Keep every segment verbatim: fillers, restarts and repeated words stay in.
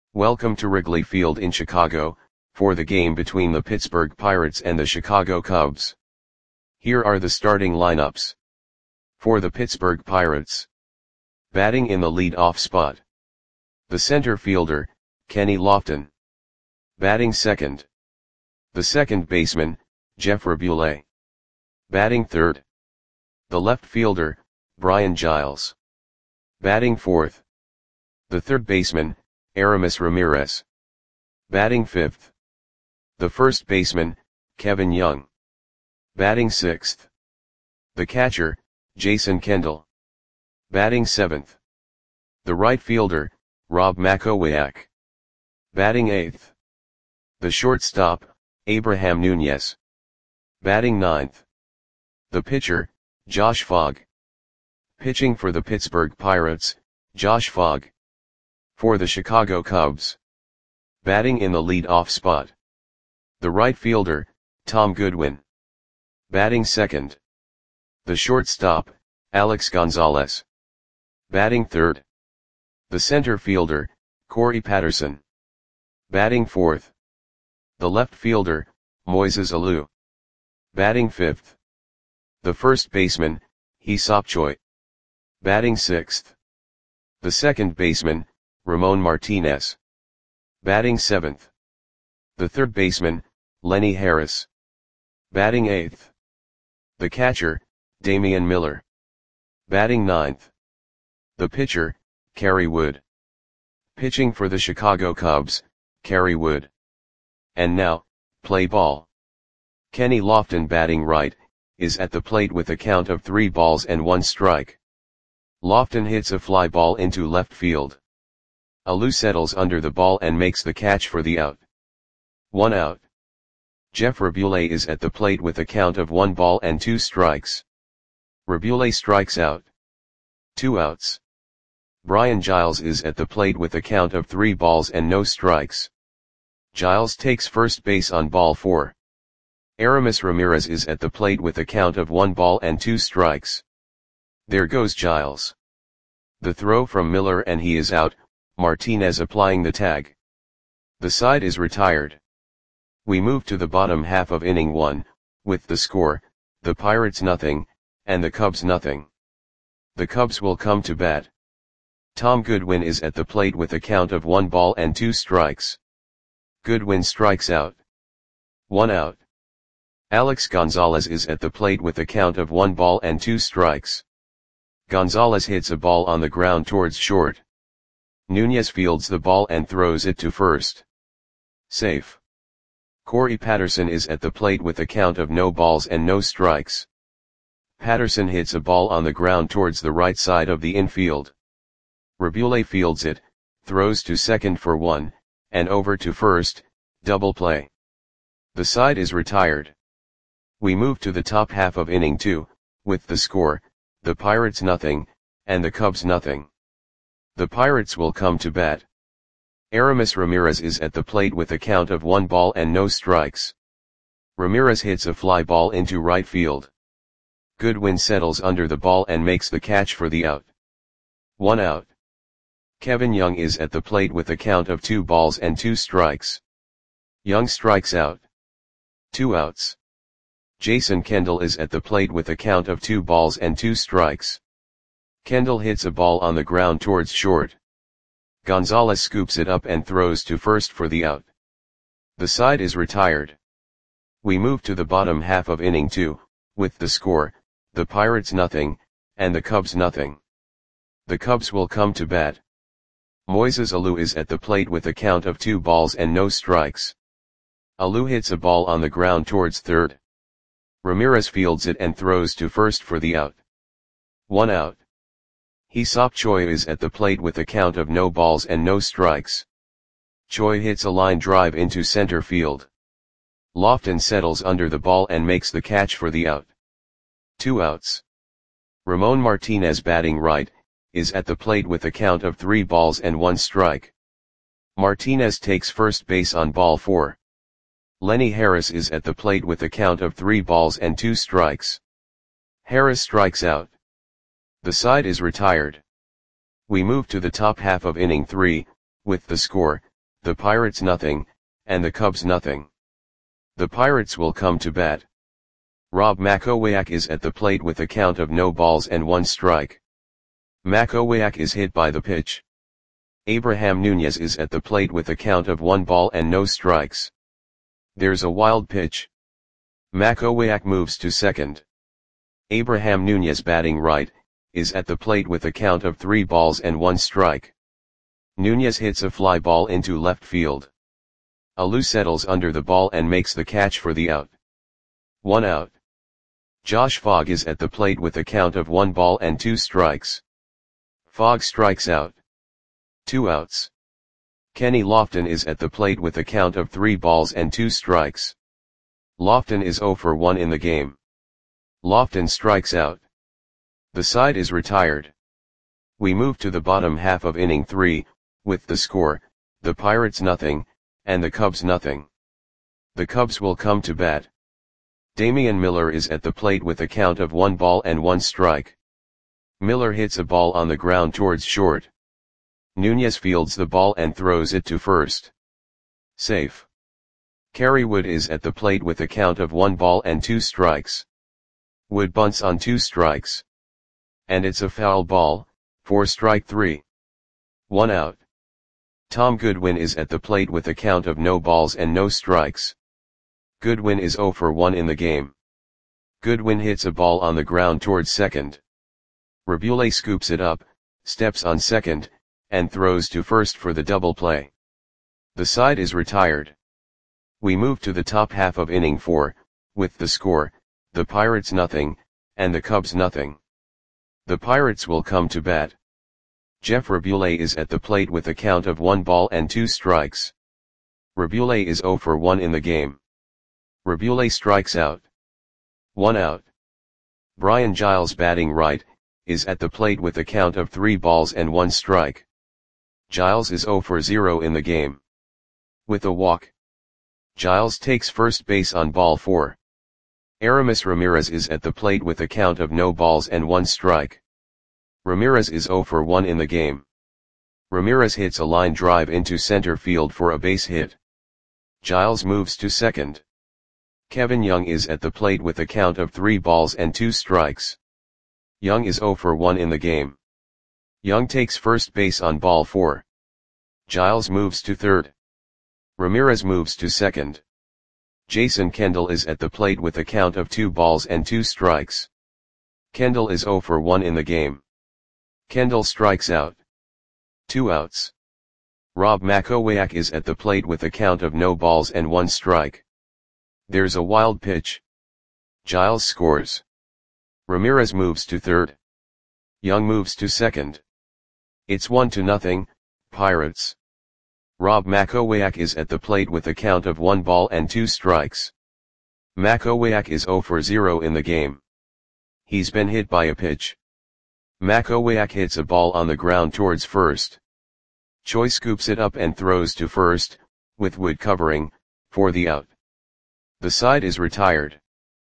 Welcome to Wrigley Field in Chicago, for the game between the Pittsburgh Pirates and the Chicago Cubs. Here are the starting lineups. For the Pittsburgh Pirates. Batting in the lead-off spot. The center fielder, Kenny Lofton. Batting second. The second baseman, Jeff Raboulet. Batting third. The left fielder, Brian Giles. Batting fourth. The third baseman, Aramis Ramirez. Batting fifth. The first baseman, Kevin Young. Batting sixth. The catcher, Jason Kendall. Batting seventh. The right fielder, Rob Makowiak. Batting eighth. The shortstop, Abraham Nunez. Batting ninth. The pitcher, Josh Fogg. Pitching for the Pittsburgh Pirates, Josh Fogg. For the Chicago Cubs. Batting in the lead-off spot. The right fielder, Tom Goodwin. Batting second. The shortstop, Alex Gonzalez. Batting third. The center fielder, Corey Patterson. Batting fourth. The left fielder, Moises Alou. Batting fifth. The first baseman, Hee-Seop Choi. Batting sixth. The second baseman, Ramon Martinez. Batting seventh. The third baseman, Lenny Harris. Batting eighth. The catcher, Damian Miller. Batting ninth. The pitcher, Kerry Wood. Pitching for the Chicago Cubs, Kerry Wood. And now, play ball. Kenny Lofton, batting right, is at the plate with a count of three balls and one strike. Lofton hits a fly ball into left field. Alou settles under the ball and makes the catch for the out. One out. Jeff Raboulet is at the plate with a count of one ball and two strikes. Raboulet strikes out. Two outs. Brian Giles is at the plate with a count of three balls and no strikes. Giles takes first base on ball four. Aramis Ramirez is at the plate with a count of one ball and two strikes. There goes Giles. The throw from Miller and he is out, Martinez applying the tag. The side is retired. We move to the bottom half of inning one, with the score, the Pirates nothing, and the Cubs nothing. The Cubs will come to bat. Tom Goodwin is at the plate with a count of one ball and two strikes. Goodwin strikes out. One out. Alex Gonzalez is at the plate with a count of one ball and two strikes. Gonzalez hits a ball on the ground towards short. Nunez fields the ball and throws it to first. Safe. Corey Patterson is at the plate with a count of no balls and no strikes. Patterson hits a ball on the ground towards the right side of the infield. Raboulet fields it, throws to second for one, and over to first, double play. The side is retired. We move to the top half of inning two, with the score, the Pirates nothing, and the Cubs nothing. The Pirates will come to bat. Aramis Ramirez is at the plate with a count of one ball and no strikes. Ramirez hits a fly ball into right field. Goodwin settles under the ball and makes the catch for the out. One out. Kevin Young is at the plate with a count of two balls and two strikes. Young strikes out. Two outs. Jason Kendall is at the plate with a count of two balls and two strikes. Kendall hits a ball on the ground towards short. Gonzalez scoops it up and throws to first for the out. The side is retired. We move to the bottom half of inning two, with the score, the Pirates nothing, and the Cubs nothing. The Cubs will come to bat. Moises Alou is at the plate with a count of two balls and no strikes. Alou hits a ball on the ground towards third. Ramirez fields it and throws to first for the out. One out. Hee-Seop Choi is at the plate with a count of no balls and no strikes. Choi hits a line drive into center field. Lofton settles under the ball and makes the catch for the out. Two outs. Ramon Martinez, batting right, is at the plate with a count of three balls and one strike. Martinez takes first base on ball four. Lenny Harris is at the plate with a count of three balls and two strikes. Harris strikes out. The side is retired. We move to the top half of inning three, with the score, the Pirates nothing, and the Cubs nothing. The Pirates will come to bat. Rob Makowiak is at the plate with a count of no balls and one strike. Makowiak is hit by the pitch. Abraham Nunez is at the plate with a count of one ball and no strikes. There's a wild pitch. Makowiak moves to second. Abraham Nunez, batting right, is at the plate with a count of three balls and one strike. Nunez hits a fly ball into left field. Alou settles under the ball and makes the catch for the out. One out. Josh Fogg is at the plate with a count of one ball and two strikes. Fogg strikes out. Two outs. Kenny Lofton is at the plate with a count of three balls and two strikes. Lofton is oh for one in the game. Lofton strikes out. The side is retired. We move to the bottom half of inning three, with the score, the Pirates nothing, and the Cubs nothing. The Cubs will come to bat. Damian Miller is at the plate with a count of one ball and one strike. Miller hits a ball on the ground towards short. Nunez fields the ball and throws it to first. Safe. Kerry Wood is at the plate with a count of one ball and two strikes. Wood bunts on two strikes. And it's a foul ball, for strike three. One out. Tom Goodwin is at the plate with a count of no balls and no strikes. Goodwin is oh for one in the game. Goodwin hits a ball on the ground towards second. Rabule scoops it up, steps on second, and throws to first for the double play. The side is retired. We move to the top half of inning four, with the score, the Pirates nothing, and the Cubs nothing. The Pirates will come to bat. Jeff Rabule is at the plate with a count of one ball and two strikes. Rabule is oh for one in the game. Rabule strikes out. One out. Brian Giles, batting right, is at the plate with a count of three balls and one strike. Giles is oh for zero in the game. With a walk. Giles takes first base on ball four. Aramis Ramirez is at the plate with a count of no balls and one strike. Ramirez is oh for one in the game. Ramirez hits a line drive into center field for a base hit. Giles moves to second. Kevin Young is at the plate with a count of three balls and two strikes. Young is oh for one in the game. Young takes first base on ball four. Giles moves to third. Ramirez moves to second. Jason Kendall is at the plate with a count of two balls and two strikes. Kendall is oh for one in the game. Kendall strikes out. Two outs. Rob Makowiak is at the plate with a count of no balls and one strike. There's a wild pitch. Giles scores. Ramirez moves to third. Young moves to second. It's one to nothing, Pirates. Rob Makowiak is at the plate with a count of one ball and two strikes. Makowiak is oh for zero in the game. He's been hit by a pitch. Makowiak hits a ball on the ground towards first. Choi scoops it up and throws to first, with Wood covering, for the out. The side is retired.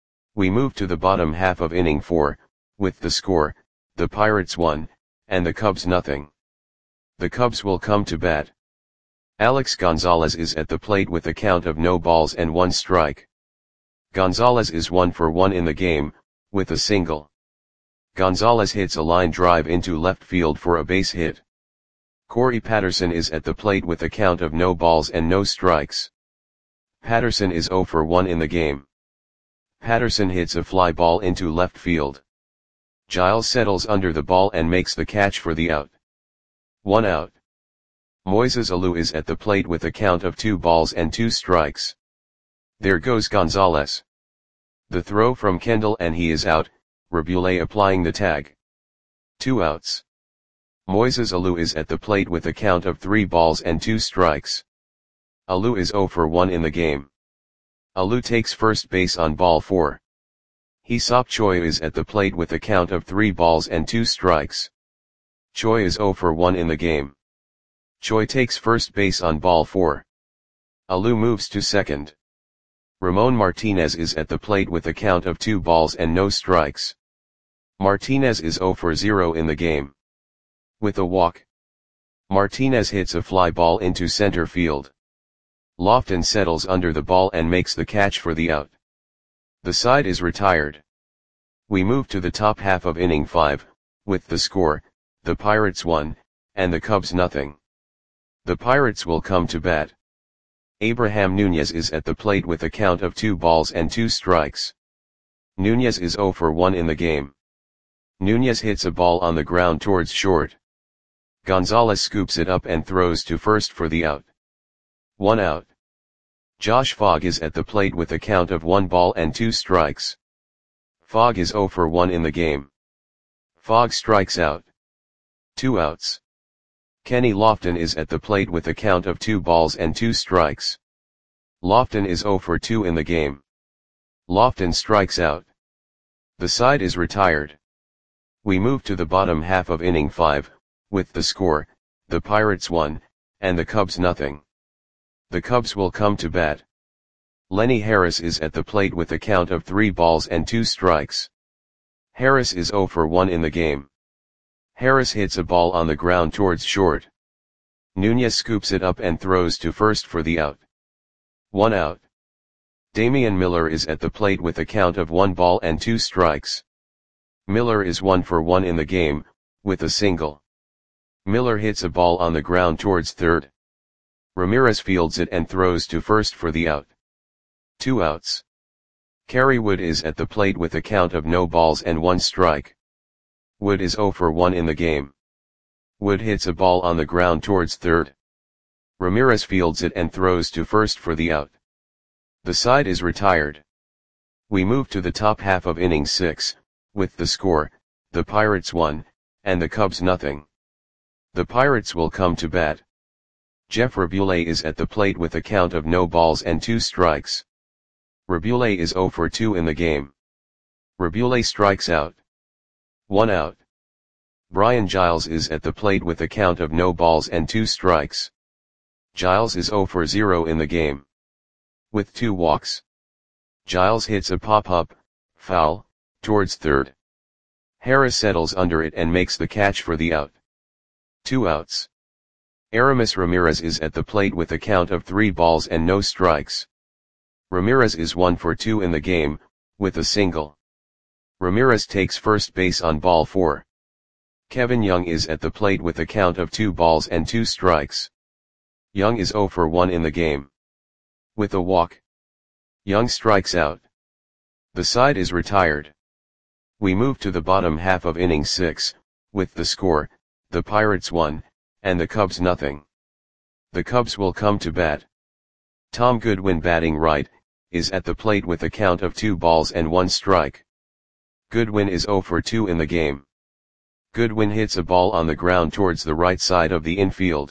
We move to the bottom half of inning four, with the score, the Pirates one, and the Cubs nothing. The Cubs will come to bat. Alex Gonzalez is at the plate with a count of no balls and one strike. Gonzalez is one for one in the game, with a single. Gonzalez hits a line drive into left field for a base hit. Corey Patterson is at the plate with a count of no balls and no strikes. Patterson is oh for one in the game. Patterson hits a fly ball into left field. Giles settles under the ball and makes the catch for the out. One out. Moises Alou is at the plate with a count of two balls and two strikes. There goes Gonzalez. The throw from Kendall and he is out, Rabule applying the tag. Two outs. Moises Alou is at the plate with a count of three balls and two strikes. Alou is oh for one in the game. Alou takes first base on ball four. Hee-Seop Choi is at the plate with a count of three balls and two strikes. Choi is oh for one in the game. Choi takes first base on ball four. Alou moves to second. Ramon Martinez is at the plate with a count of two balls and no strikes. Martinez is oh for zero in the game. With a walk. Martinez hits a fly ball into center field. Lofton settles under the ball and makes the catch for the out. The side is retired. We move to the top half of inning five, with the score, the Pirates one, and the Cubs nothing. The Pirates will come to bat. Abraham Nunez is at the plate with a count of two balls and two strikes. Nunez is zero for one in the game. Nunez hits a ball on the ground towards short. Gonzalez scoops it up and throws to first for the out. One out. Josh Fogg is at the plate with a count of one ball and two strikes. Fogg is zero for one in the game. Fogg strikes out. Two outs. Kenny Lofton is at the plate with a count of two balls and two strikes. Lofton is zero for two in the game. Lofton strikes out. The side is retired. We move to the bottom half of inning five, with the score, the Pirates one, and the Cubs nothing. The Cubs will come to bat. Lenny Harris is at the plate with a count of three balls and two strikes. Harris is zero for one in the game. Harris hits a ball on the ground towards short. Nunez scoops it up and throws to first for the out. One out. Damian Miller is at the plate with a count of one ball and two strikes. Miller is one for one in the game, with a single. Miller hits a ball on the ground towards third. Ramirez fields it and throws to first for the out. Two outs. Kerry Wood is at the plate with a count of no balls and one strike. Wood is zero for one in the game. Wood hits a ball on the ground towards third. Ramirez fields it and throws to first for the out. The side is retired. We move to the top half of inning six, with the score, the Pirates one, and the Cubs nothing. The Pirates will come to bat. Jeff Rabule is at the plate with a count of no balls and two strikes. Rabule is zero for two in the game. Rabule strikes out. One out. Brian Giles is at the plate with a count of no balls and two strikes. Giles is zero for zero in the game. With two walks. Giles hits a pop-up, foul, towards third. Harris settles under it and makes the catch for the out. Two outs. Aramis Ramirez is at the plate with a count of three balls and no strikes. Ramirez is one for two in the game, with a single. Ramirez takes first base on ball four. Kevin Young is at the plate with a count of two balls and two strikes. Young is zero for one in the game. With a walk. Young strikes out. The side is retired. We move to the bottom half of inning six, with the score, the Pirates one, and the Cubs nothing. The Cubs will come to bat. Tom Goodwin, batting right, is at the plate with a count of two balls and one strike. Goodwin is zero for two in the game. Goodwin hits a ball on the ground towards the right side of the infield.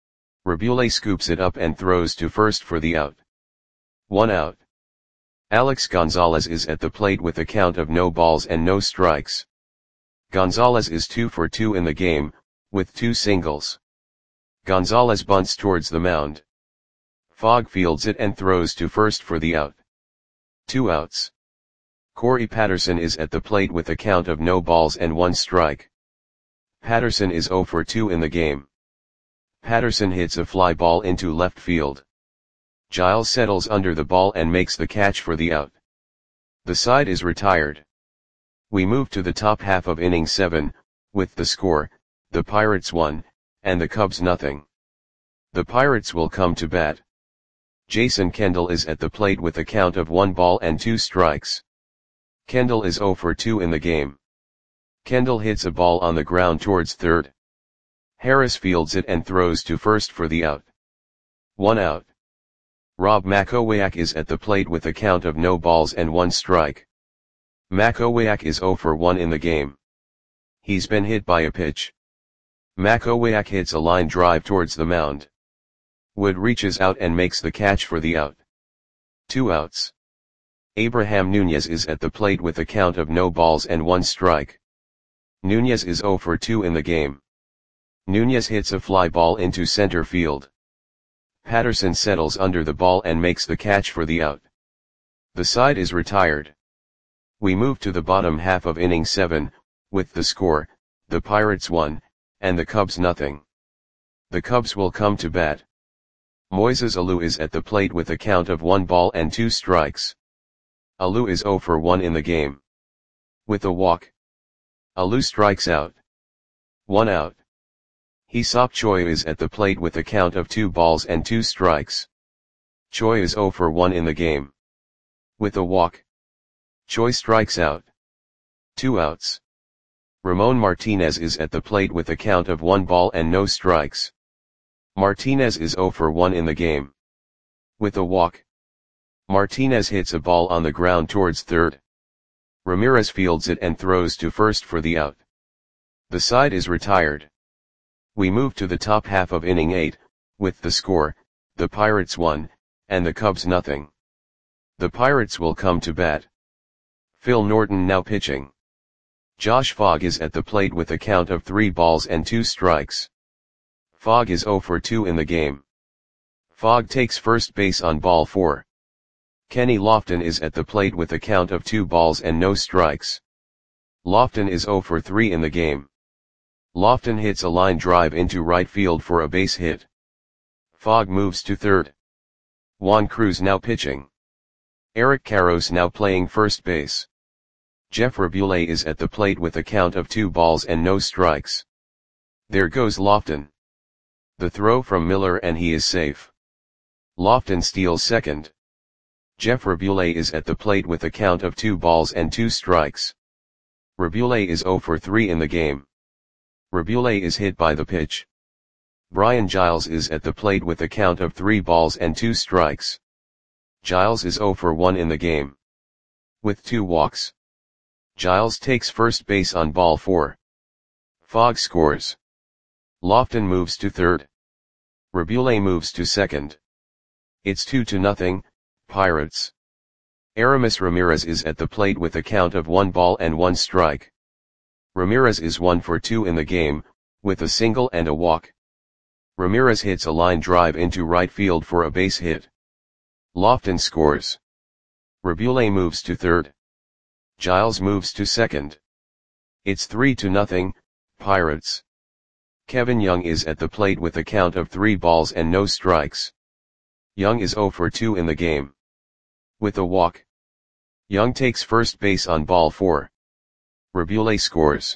Rabule scoops it up and throws to first for the out. One out. Alex Gonzalez is at the plate with a count of no balls and no strikes. Gonzalez is two for two in the game, with two singles. Gonzalez bunts towards the mound. Fogg fields it and throws to first for the out. Two outs. Corey Patterson is at the plate with a count of no balls and one strike. Patterson is zero for two in the game. Patterson hits a fly ball into left field. Giles settles under the ball and makes the catch for the out. The side is retired. We move to the top half of inning seven, with the score, the Pirates one, and the Cubs nothing. The Pirates will come to bat. Jason Kendall is at the plate with a count of one ball and two strikes. Kendall is zero for two in the game. Kendall hits a ball on the ground towards third. Harris fields it and throws to first for the out. One out. Rob Makowiak is at the plate with a count of no balls and one strike. Makowiak is zero for one in the game. He's been hit by a pitch. Makowiak hits a line drive towards the mound. Wood reaches out and makes the catch for the out. Two outs. Abraham Nunez is at the plate with a count of no balls and one strike. Nunez is zero for two in the game. Nunez hits a fly ball into center field. Patterson settles under the ball and makes the catch for the out. The side is retired. We move to the bottom half of inning seven, with the score, the Pirates one, and the Cubs nothing. The Cubs will come to bat. Moises Alou is at the plate with a count of one ball and two strikes. Alou is zero for one in the game. With a walk, Alou strikes out. One out. Hee-seop Choi is at the plate with a count of two balls and two strikes. Choi is zero for one in the game. With a walk, Choi strikes out. Two outs. Ramon Martinez is at the plate with a count of one ball and no strikes. Martinez is zero for one in the game. With a walk, Martinez hits a ball on the ground towards third. Ramirez fields it and throws to first for the out. The side is retired. We move to the top half of inning eight, with the score, the Pirates one, and the Cubs nothing. The Pirates will come to bat. Phil Norton now pitching. Josh Fogg is at the plate with a count of three balls and two strikes. Fogg is zero for two in the game. Fogg takes first base on ball four. Kenny Lofton is at the plate with a count of two balls and no strikes. Lofton is zero for three in the game. Lofton hits a line drive into right field for a base hit. Fogg moves to third. Juan Cruz now pitching. Eric Karros now playing first base. Jeff Rabulais is at the plate with a count of two balls and no strikes. There goes Lofton. The throw from Miller and he is safe. Lofton steals second. Jeff Rabulais is at the plate with a count of two balls and two strikes. Rabulais is zero for three in the game. Rabulais is hit by the pitch. Brian Giles is at the plate with a count of three balls and two strikes. Giles is zero for one in the game. With two walks, Giles takes first base on ball four. Fogg scores. Lofton moves to third. Rabulais moves to second. It's two to nothing, Pirates. Aramis Ramirez is at the plate with a count of one ball and one strike. Ramirez is one for two in the game, with a single and a walk. Ramirez hits a line drive into right field for a base hit. Lofton scores. Rabulais moves to third. Giles moves to second. It's three to nothing, Pirates. Kevin Young is at the plate with a count of three balls and no strikes. Young is zero for two in the game. With a walk, Young takes first base on ball four. Rabulais scores.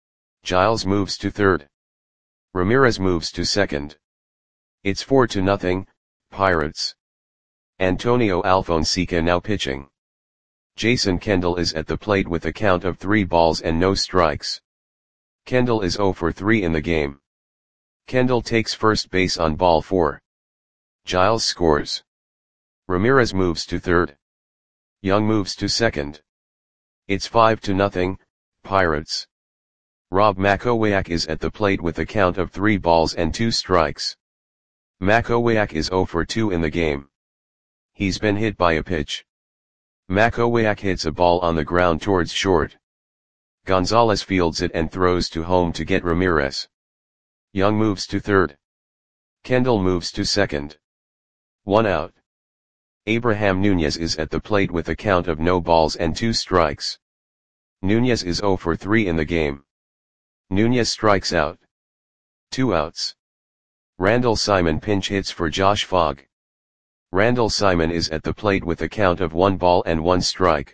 Giles moves to third. Ramirez moves to second. It's four to nothing, Pirates. Antonio Alfonseca now pitching. Jason Kendall is at the plate with a count of three balls and no strikes. Kendall is zero for three in the game. Kendall takes first base on ball four. Giles scores. Ramirez moves to third. Young moves to second. It's five to nothing, Pirates. Rob Makowiak is at the plate with a count of three balls and two strikes. Makowiak is zero for two in the game. He's been hit by a pitch. Makowiak hits a ball on the ground towards short. Gonzalez fields it and throws to home to get Ramirez. Young moves to third. Kendall moves to second. One out. Abraham Nunez is at the plate with a count of no balls and two strikes. Nunez is zero for three in the game. Nunez strikes out. Two outs. Randall Simon pinch hits for Josh Fogg. Randall Simon is at the plate with a count of one ball and one strike.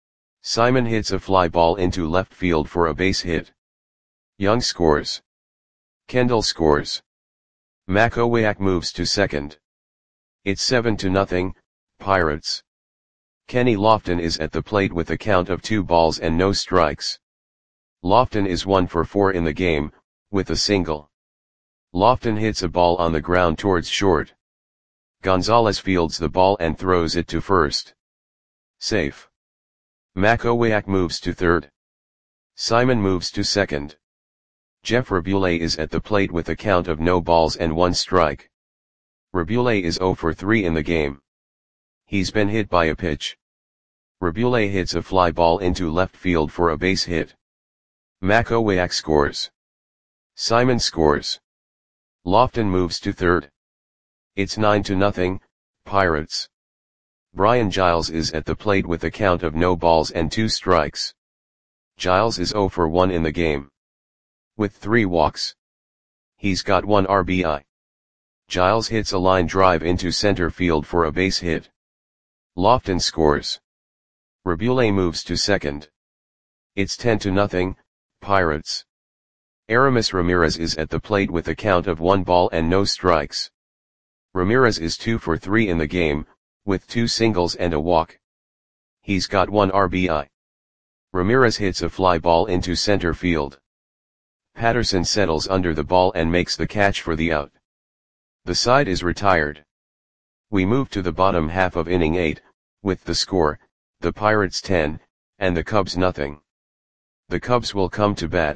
Simon hits a fly ball into left field for a base hit. Young scores. Kendall scores. Makowiak moves to second. It's seven to nothing, Pirates. Kenny Lofton is at the plate with a count of two balls and no strikes. Lofton is one for four in the game, with a single. Lofton hits a ball on the ground towards short. Gonzalez fields the ball and throws it to first. Safe. Makowiak moves to third. Simon moves to second. Jeff Rabulais is at the plate with a count of no balls and one strike. Rabulais is zero for three in the game. He's been hit by a pitch. Rabulais hits a fly ball into left field for a base hit. Makowiak scores. Simon scores. Lofton moves to third. It's nine to nothing, Pirates. Brian Giles is at the plate with a count of no balls and two strikes. Giles is zero for one in the game. With three walks. He's got one R B I. Giles hits a line drive into center field for a base hit. Lofton scores. Rabule moves to second. It's ten to nothing, Pirates. Aramis Ramirez is at the plate with a count of one ball and no strikes. Ramirez is two for three in the game, with two singles and a walk. He's got one R B I. Ramirez hits a fly ball into center field. Patterson settles under the ball and makes the catch for the out. The side is retired. We move to the bottom half of inning eight, with the score, the Pirates ten, and the Cubs nothing. The Cubs will come to bat.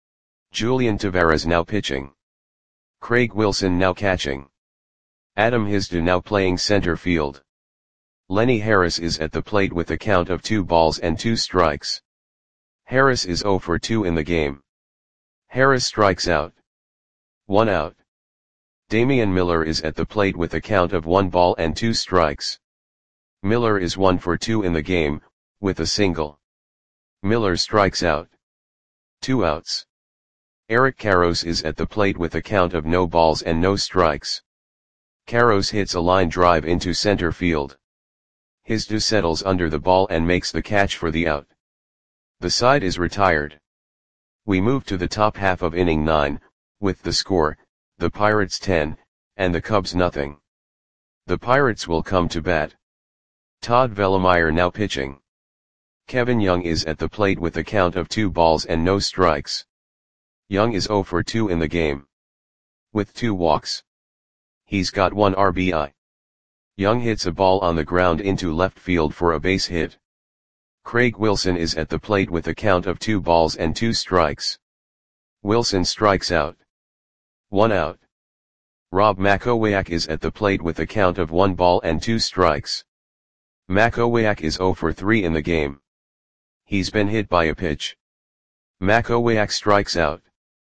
Julian Taveras now pitching. Craig Wilson now catching. Adam Hisda now playing center field. Lenny Harris is at the plate with a count of two balls and two strikes. Harris is zero for two in the game. Harris strikes out. One out. Damian Miller is at the plate with a count of one ball and two strikes. Miller is one for two in the game, with a single. Miller strikes out. Two outs. Eric Karros is at the plate with a count of no balls and no strikes. Karros hits a line drive into center field. Hisda settles under the ball and makes the catch for the out. The side is retired. We move to the top half of inning nine, with the score, the Pirates ten, and the Cubs nothing. The Pirates will come to bat. Todd Vellemeyer now pitching. Kevin Young is at the plate with a count of two balls and no strikes. Young is zero for two in the game. With two walks. He's got one R B I. Young hits a ball on the ground into left field for a base hit. Craig Wilson is at the plate with a count of two balls and two strikes. Wilson strikes out. One out. Rob Makowiak is at the plate with a count of one ball and two strikes. Makowiak is zero for three in the game. He's been hit by a pitch. Makowiak strikes out.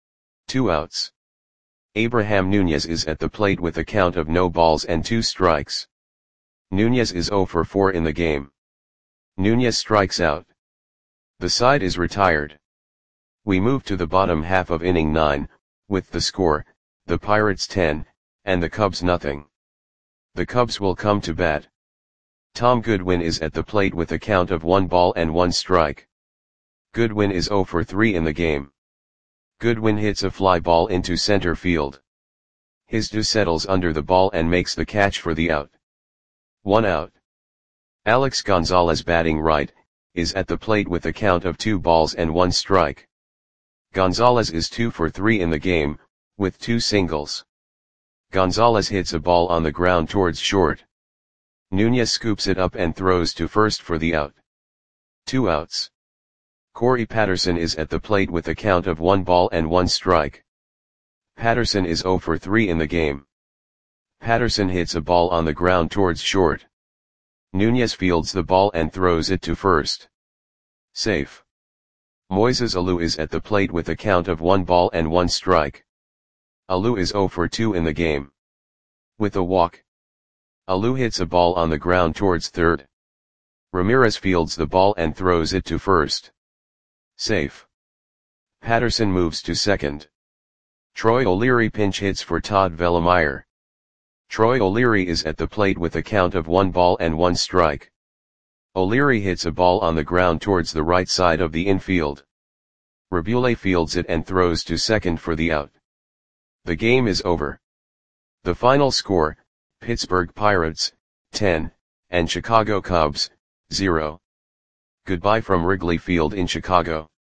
Two outs. Abraham Nunez is at the plate with a count of no balls and two strikes. Nunez is zero for four in the game. Nunez strikes out. The side is retired. We move to the bottom half of inning nine, with the score, the Pirates ten, and the Cubs nothing. The Cubs will come to bat. Tom Goodwin is at the plate with a count of one ball and one strike. Goodwin is zero for three in the game. Goodwin hits a fly ball into center field. Hisda settles under the ball and makes the catch for the out. One out. Alex Gonzalez batting right, is at the plate with a count of two balls and one strike. Gonzalez is two for three in the game, with two singles. Gonzalez hits a ball on the ground towards short. Nunez scoops it up and throws to first for the out. Two outs. Corey Patterson is at the plate with a count of one ball and one strike. Patterson is zero for three in the game. Patterson hits a ball on the ground towards short. Nunez fields the ball and throws it to first. Safe. Moises Alou is at the plate with a count of one ball and one strike. Alou is zero for two in the game. With a walk. Alou hits a ball on the ground towards third. Ramirez fields the ball and throws it to first. Safe. Patterson moves to second. Troy O'Leary pinch hits for Todd Vellemeyer. Troy O'Leary is at the plate with a count of one ball and one strike. O'Leary hits a ball on the ground towards the right side of the infield. Rabule fields it and throws to second for the out. The game is over. The final score, Pittsburgh Pirates, ten, and Chicago Cubs, zero. Goodbye from Wrigley Field in Chicago.